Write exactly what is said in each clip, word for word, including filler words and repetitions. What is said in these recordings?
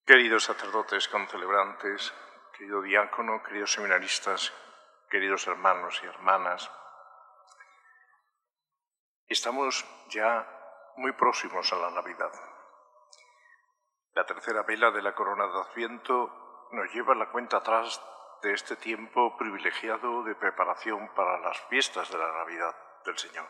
Queridos sacerdotes concelebrantes, querido diácono, queridos seminaristas, queridos hermanos y hermanas, estamos ya muy próximos a la Navidad. La tercera vela de la corona de Adviento nos lleva la cuenta atrás de este tiempo privilegiado de preparación para las fiestas de la Navidad del Señor.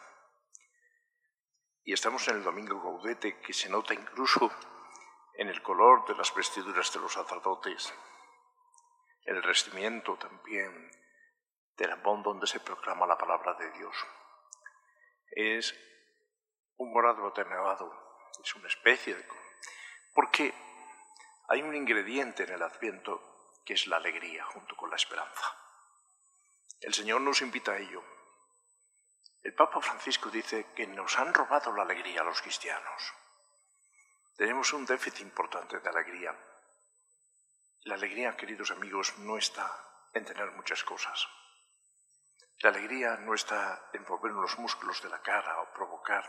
Y estamos en el Domingo Gaudete, que se nota incluso en el color de las vestiduras de los sacerdotes, en el revestimiento también del ambón donde se proclama la palabra de Dios. Es un morado atenuado, es una especie de... porque hay un ingrediente en el Adviento que es la alegría junto con la esperanza. El Señor nos invita a ello. El Papa Francisco dice que nos han robado la alegría a los cristianos. Tenemos un déficit importante de alegría. La alegría, queridos amigos, no está en tener muchas cosas. La alegría no está en mover los músculos de la cara o provocar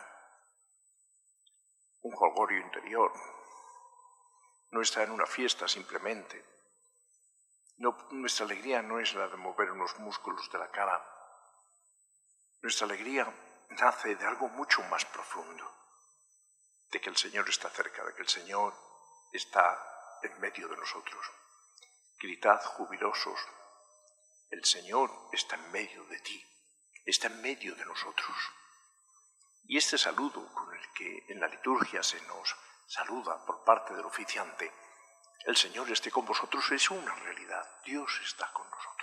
un jolgorio interior. No está en una fiesta simplemente. No, nuestra alegría no es la de mover unos músculos de la cara. Nuestra alegría nace de algo mucho más profundo, de que el Señor está cerca, de que el Señor está en medio de nosotros. Gritad jubilosos, el Señor está en medio de ti, está en medio de nosotros. Y este saludo con el que en la liturgia se nos saluda por parte del oficiante, el Señor esté con vosotros, es una realidad. Dios está con nosotros.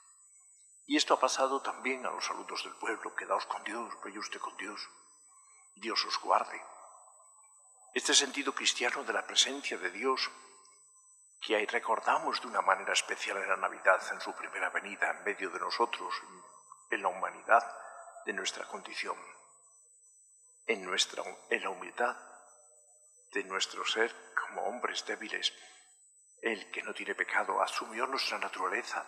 Y esto ha pasado también a los saludos del pueblo. Quedaos con Dios, vaya usted con Dios. Dios os guarde. Este sentido cristiano de la presencia de Dios, que ahí recordamos de una manera especial en la Navidad, en su primera venida, en medio de nosotros, en la humanidad de nuestra condición, en, nuestra, en la humildad de nuestro ser como hombres débiles. Él, que no tiene pecado, asumió nuestra naturaleza.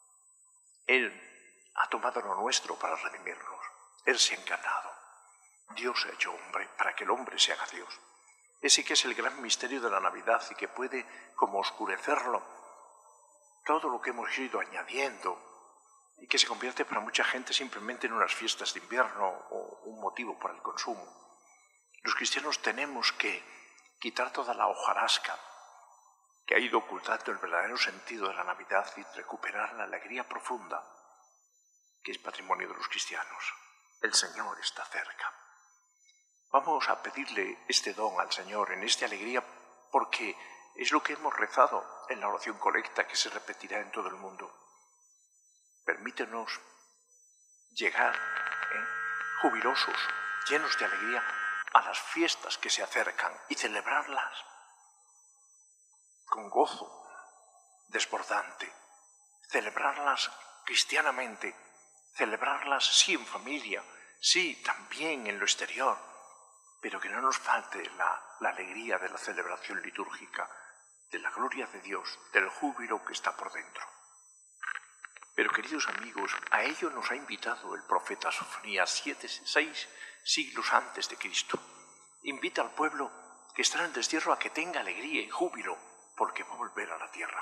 Él ha tomado lo nuestro para redimirnos. Él se ha encarnado. Dios se ha hecho hombre para que el hombre se haga Dios. Ese que es el gran misterio de la Navidad y que puede como oscurecerlo todo lo que hemos ido añadiendo y que se convierte para mucha gente simplemente en unas fiestas de invierno o un motivo para el consumo. Los cristianos tenemos que quitar toda la hojarasca que ha ido ocultando el verdadero sentido de la Navidad y recuperar la alegría profunda que es patrimonio de los cristianos. El Señor está cerca. Vamos a pedirle este don al Señor en esta alegría porque es lo que hemos rezado en la oración colecta que se repetirá en todo el mundo. Permítenos llegar ¿eh? jubilosos, llenos de alegría, a las fiestas que se acercan y celebrarlas con gozo desbordante, celebrarlas cristianamente, celebrarlas sí en familia, sí también en lo exterior, pero que no nos falte la, la alegría de la celebración litúrgica, de la gloria de Dios, del júbilo que está por dentro. Pero, queridos amigos, a ello nos ha invitado el profeta Sofonías siete, seis siglos antes de Cristo. Invita al pueblo que está en el destierro a que tenga alegría y júbilo, porque va a volver a la tierra.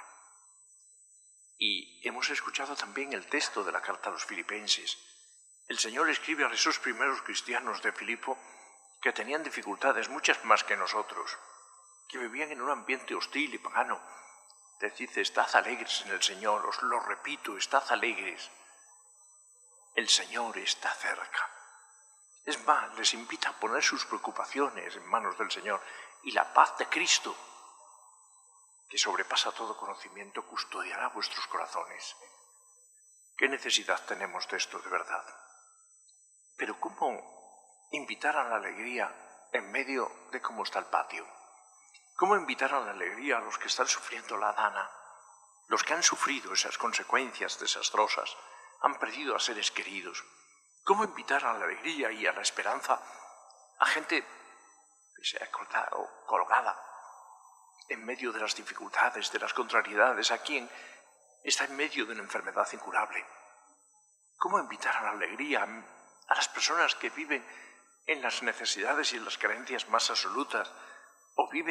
Y hemos escuchado también el texto de la carta a los filipenses. El Señor escribe a esos primeros cristianos de Filipo que tenían dificultades, muchas más que nosotros, que vivían en un ambiente hostil y pagano. Les dice, estad alegres en el Señor, os lo repito, estad alegres. El Señor está cerca. Es más, les invita a poner sus preocupaciones en manos del Señor y la paz de Cristo, que sobrepasa todo conocimiento, custodiará vuestros corazones. ¿Qué necesidad tenemos de esto de verdad? Pero ¿cómo invitar a la alegría en medio de cómo está el patio? ¿Cómo invitar a la alegría a los que están sufriendo la dana? Los que han sufrido esas consecuencias desastrosas, han perdido a seres queridos. ¿Cómo invitar a la alegría y a la esperanza a gente que se ha colgada en medio de las dificultades, de las contrariedades, a quien está en medio de una enfermedad incurable? ¿Cómo invitar a la alegría a las personas que viven en las necesidades y en las carencias más absolutas o viven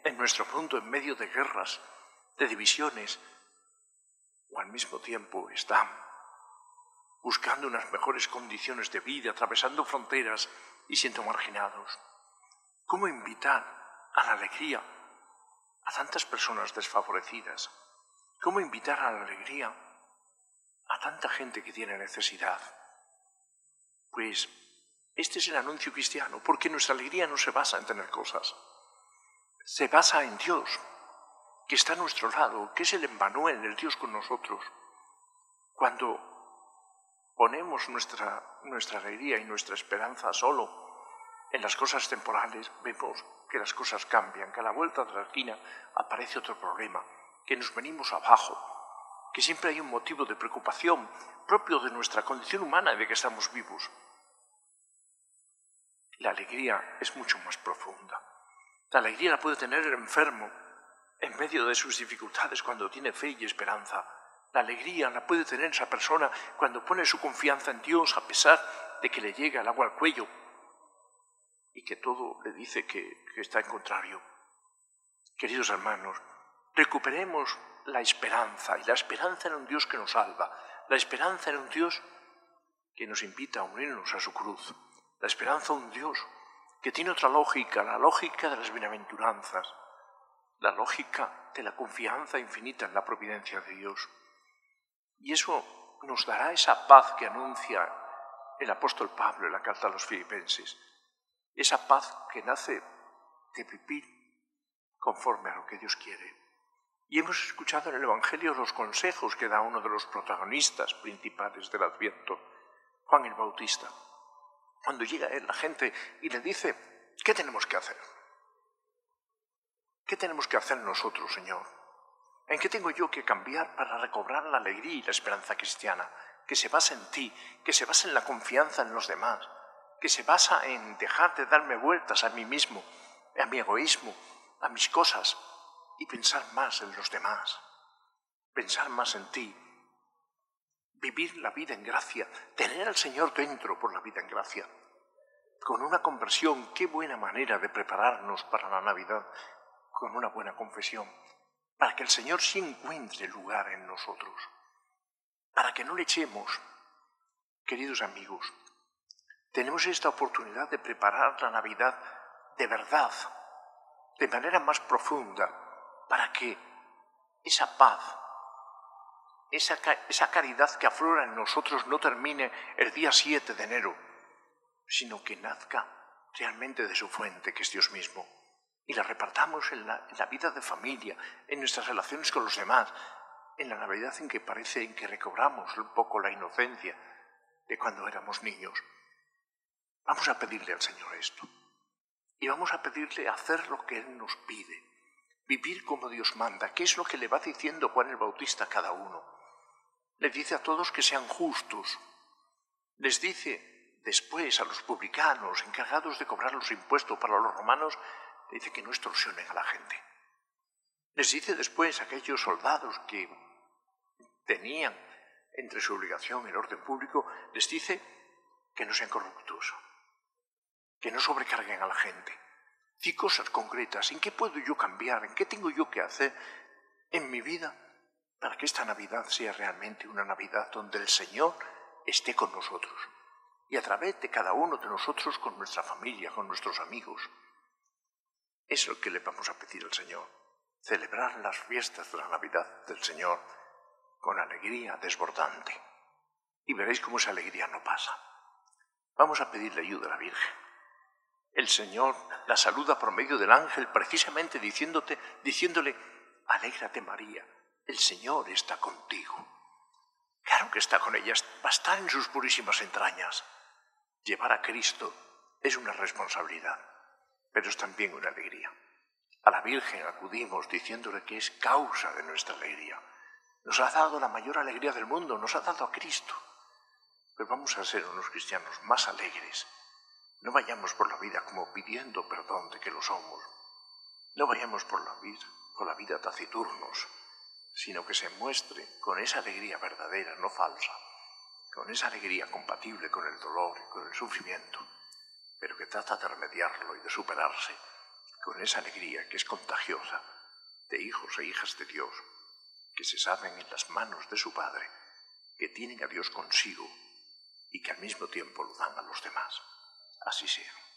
en nuestro mundo, en medio de guerras, de divisiones, o al mismo tiempo están buscando unas mejores condiciones de vida, atravesando fronteras y siendo marginados. ¿Cómo invitar a la alegría a tantas personas desfavorecidas? ¿Cómo invitar a la alegría a tanta gente que tiene necesidad? Pues este es el anuncio cristiano, porque nuestra alegría no se basa en tener cosas. Se basa en Dios, que está a nuestro lado, que es el Emmanuel, el Dios con nosotros. Cuando ponemos nuestra, nuestra alegría y nuestra esperanza solo en las cosas temporales, vemos que las cosas cambian, que a la vuelta de la esquina aparece otro problema, que nos venimos abajo, que siempre hay un motivo de preocupación propio de nuestra condición humana y de que estamos vivos. La alegría es mucho más profunda. La alegría la puede tener el enfermo en medio de sus dificultades cuando tiene fe y esperanza. La alegría la puede tener esa persona cuando pone su confianza en Dios a pesar de que le llega el agua al cuello y que todo le dice que, que está en contrario. Queridos hermanos, recuperemos la esperanza, y la esperanza en un Dios que nos salva, la esperanza en un Dios que nos invita a unirnos a su cruz, la esperanza en un Dios que tiene otra lógica, la lógica de las bienaventuranzas, la lógica de la confianza infinita en la providencia de Dios. Y eso nos dará esa paz que anuncia el apóstol Pablo en la carta a los Filipenses, esa paz que nace de vivir conforme a lo que Dios quiere. Y hemos escuchado en el Evangelio los consejos que da uno de los protagonistas principales del Adviento, Juan el Bautista. Cuando llega a él la gente y le dice, ¿qué tenemos que hacer? ¿Qué tenemos que hacer nosotros, Señor? ¿En qué tengo yo que cambiar para recobrar la alegría y la esperanza cristiana, que se basa en ti, que se basa en la confianza en los demás, que se basa en dejar de darme vueltas a mí mismo, a mi egoísmo, a mis cosas, y pensar más en los demás, pensar más en ti, vivir la vida en gracia, tener al Señor dentro por la vida en gracia? Con una conversión, qué buena manera de prepararnos para la Navidad, con una buena confesión, para que el Señor sí encuentre lugar en nosotros, para que no le echemos. Queridos amigos, tenemos esta oportunidad de preparar la Navidad de verdad, de manera más profunda, para que esa paz, esa, esa caridad que aflora en nosotros no termine el día siete de enero, sino que nazca realmente de su fuente, que es Dios mismo, y la repartamos en la, en la vida de familia, en nuestras relaciones con los demás, en la Navidad en que parece en que recobramos un poco la inocencia de cuando éramos niños. Vamos a pedirle al Señor esto, y vamos a pedirle hacer lo que Él nos pide, vivir como Dios manda, que es lo que le va diciendo Juan el Bautista a cada uno. Le dice a todos que sean justos, les dice después a los publicanos encargados de cobrar los impuestos para los romanos, le dice que no extorsionen a la gente. Les dice después a aquellos soldados que tenían entre su obligación el orden público, les dice que no sean corruptos, que no sobrecarguen a la gente. Y cosas concretas, ¿en qué puedo yo cambiar? ¿En qué tengo yo que hacer en mi vida para que esta Navidad sea realmente una Navidad donde el Señor esté con nosotros? Y a través de cada uno de nosotros, con nuestra familia, con nuestros amigos. Es lo que le vamos a pedir al Señor. Celebrar las fiestas de la Navidad del Señor con alegría desbordante. Y veréis cómo esa alegría no pasa. Vamos a pedirle ayuda a la Virgen. El Señor la saluda por medio del ángel, precisamente diciéndote, diciéndole, alégrate María, el Señor está contigo. Claro que está con ella, va a estar en sus purísimas entrañas. Llevar a Cristo es una responsabilidad, pero es también una alegría. A la Virgen acudimos diciéndole que es causa de nuestra alegría. Nos ha dado la mayor alegría del mundo, nos ha dado a Cristo. Pero vamos a ser unos cristianos más alegres. No vayamos por la vida como pidiendo perdón de que lo somos. No vayamos por la vida, por la vida taciturnos, sino que se muestre con esa alegría verdadera, no falsa, con esa alegría compatible con el dolor y con el sufrimiento, pero que trata de remediarlo y de superarse con esa alegría que es contagiosa, de hijos e hijas de Dios, que se saben en las manos de su Padre, que tienen a Dios consigo y que al mismo tiempo lo dan a los demás. Así sea.